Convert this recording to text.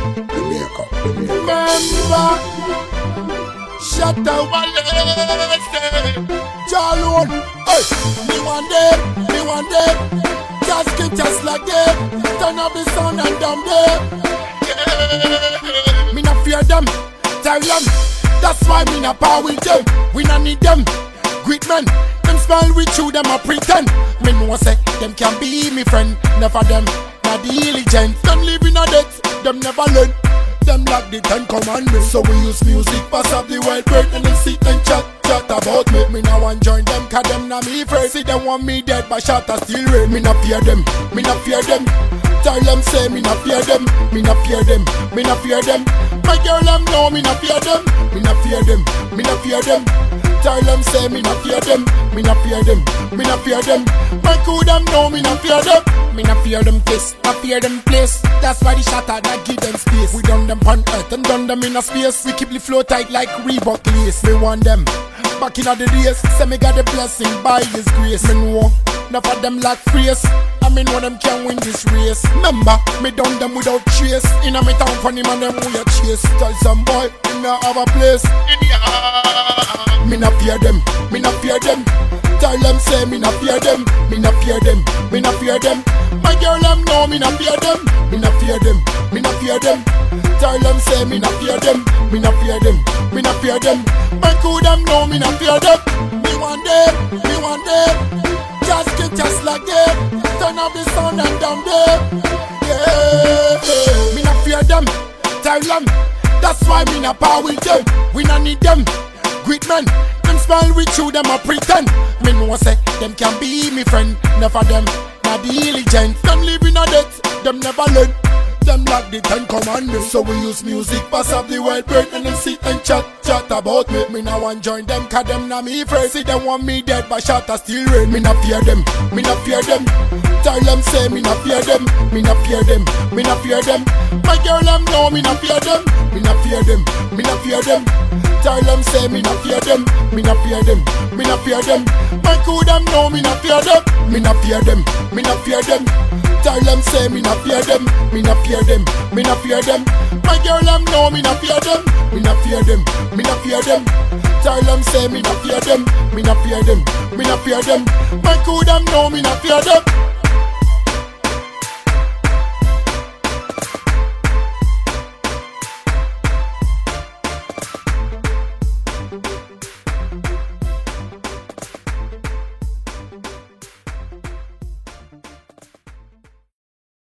Remember, shut up, Jalon. Hey, me one day, just keep just like them. Turn up the sound and down there. Me not fear them, tell them. That's why me not power with them. We not need them, great men. Them smile with you, them a pretend. Me know say them can be me friend. Never them, not diligent. Them live in a debt, them never learn. Them like the 10 commandments. So we use music, pass up the white bird, and then sit and chat about me. Me now want join them, cause them not me first. See them want me dead, but shot a still rain. Me not fear them, me not fear them. Tell them say me not fear them, me not fear them, me not fear them. My girl them know me not fear them, me not fear them, me not fear them. Tell them say me not fear them, me not fear them, me not fear them. My crew them know me not fear them, me not fear them kiss, not fear them place. That's why the shatter that give them space. We done them on earth and done them in a space. We keep the flow tight like Reebok lace. Me want them back in the days. Say me got the blessing by His grace. Me know enough of them like phrase. I mean know them can win this race. Remember, me done them without trace. In a me town funny man them we a chase. Tell some boy me not have a place in ya. Me not fear them, me not fear them. Tell them say me not fear them, me not fear them, me not fear them. My girl them know me not fear them, me not fear them, me not fear them. Tell them say me not fear them, me not fear them, me not fear them. My crew them know me not fear them. Me one day, just get just like them. Turn up the sound and down there. Yeah, me not fear them. Tell them that's why me not power with them. We not need them, great men. Them smile with you, them a pretend. Me know say them can be me friend. Never them, not diligent. Them live in a debt, them never learn. Them like the 10 commandments. So we use music, pass up the white bird, and then sit and chat about me. Me now want join them, cause them not me first. See them want me dead, but shot a still rain. Me not fear them, me not fear them. Tell them say me not fear them, me not fear them, me not fear them. My girl them know me not fear them, me not fear them, me not fear them. Tell them say me not fear them, me not fear them, me not fear them. My crew them know me not fear them, me not fear them, me not fear them. Tell them say me not fear them, me not fear them, me not fear them. My girl them know me not fear them, me not fear them, me not fear them. Tell them say me not fear them, me not fear them, me not fear them. My crew them know me not fear them.